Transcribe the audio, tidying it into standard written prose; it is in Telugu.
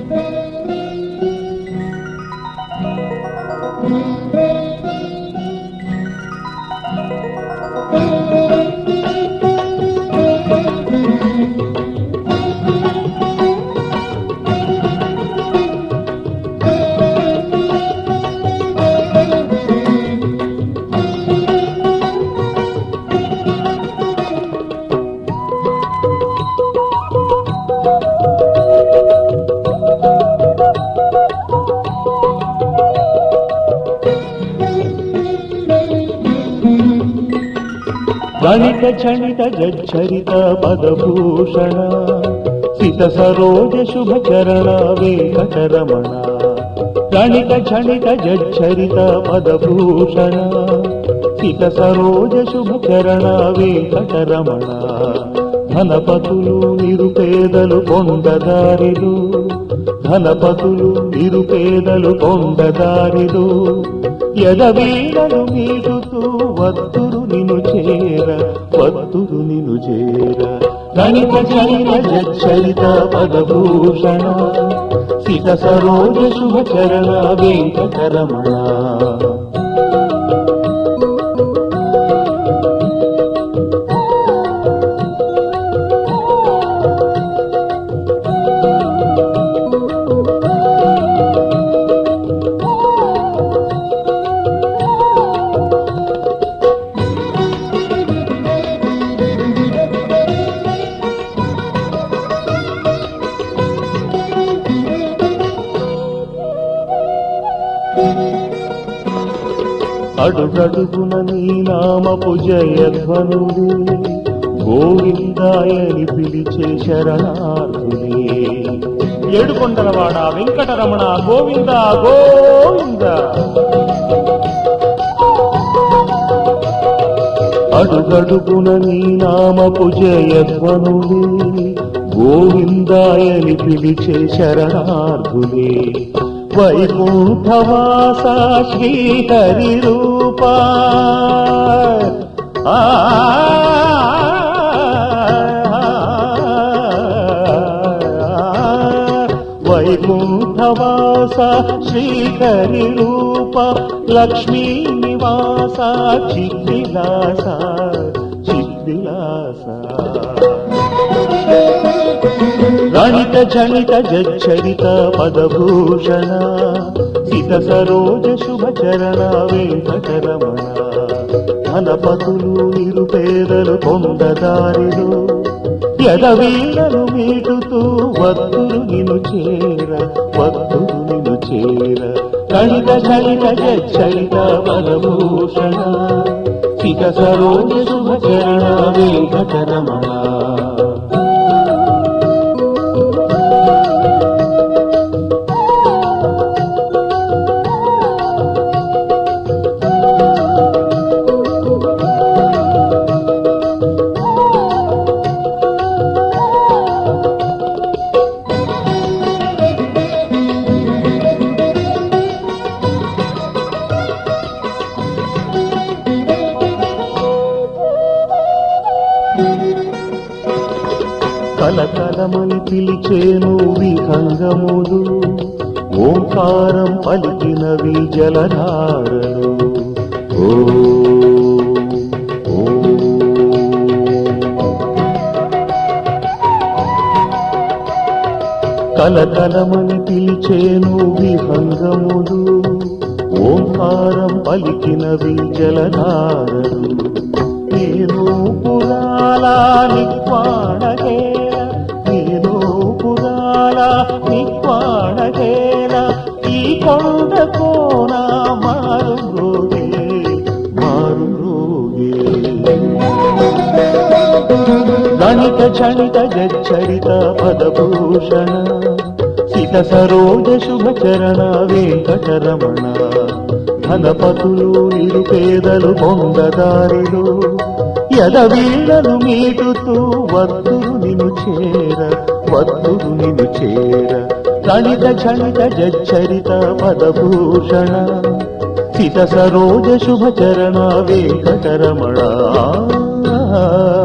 గణిత క్షణిత జచ్చరిత పదభూషణ సిత సరోజ శుభచరణ వెంకటరమణ. గణిత క్షణిత జచ్చరిత పదభూషణ సిత సరోజ శుభచరణ వెంకటరమణ. ధనపతులు నిరుపేదలు కొండదారిలు, ధనపతులు నిరుపేదలు కొండదారిలు, ఎదవీణలు మీటుతూ వత్తురు నిను చేర, వత్తురు నిను చేర. గణిత చరిత జచ్చరిత పదభూషణ సిత సరోజ శుభచరణ వెంకటరమణ. అడుగడుగున నీ నామపు జయధ్వనులే, గోవిందాయని పిలిచే శరణార్థులే. ఏడుకొండలవాడ వెంకటరమణ గోవింద గోవింద. అడుగడుగున నీ నామపు జయధ్వనులే, గోవిందాయని పిలిచే శరణార్థులే. వైకుంఠవాస శ్రీహరి రూపా, వైకుంఠవాస శ్రీహరి రూప, లక్ష్మీ నివాస చిద్విలాస చిద్విలాస. గణిత ఝణిత జచ్చరిత పదభూషణ సిత సరోజ శుభచరణ వెంకటరమణ. ధనపతులు నిరుపేదలు కొండదారిలు, ఎదవీణలు మీటుతూ వత్తురు నిను చేర, వత్తురు నిను చేర. గణిత ఝణిత జచ్చరిత పదభూషణ సిత సరోజ శుభచరణ వెంకటరమణ. కలకలమని పిలిచేను విహంగములు, ఓంకారం పలికినవి జలధారలు. ఓ కలకలమని పిలిచేను విహంగములు, ఓంకారం పలికినవి జలధారలు. నేను పురాల నిక్వాణగేర, నేను పురాల నిక్వాణగేర. ఈ కొండ కోన మారు రోగే, మారు రోగే. గణిత ఝణిత జచ్చరిత పదభూషణ సిత సరోజ శుభచరణ వెంకటరమణ. ధనపతులు నిరుపేదలు కొండదారిలు, ఎదవీణలు మీటుతూ వత్తురు నిను చేర, వత్తురు నిను చేర. గణిత ఝణిత జచ్చరిత పదభూషణ సిత సరోజ శుభచరణ వెంకటరమణ.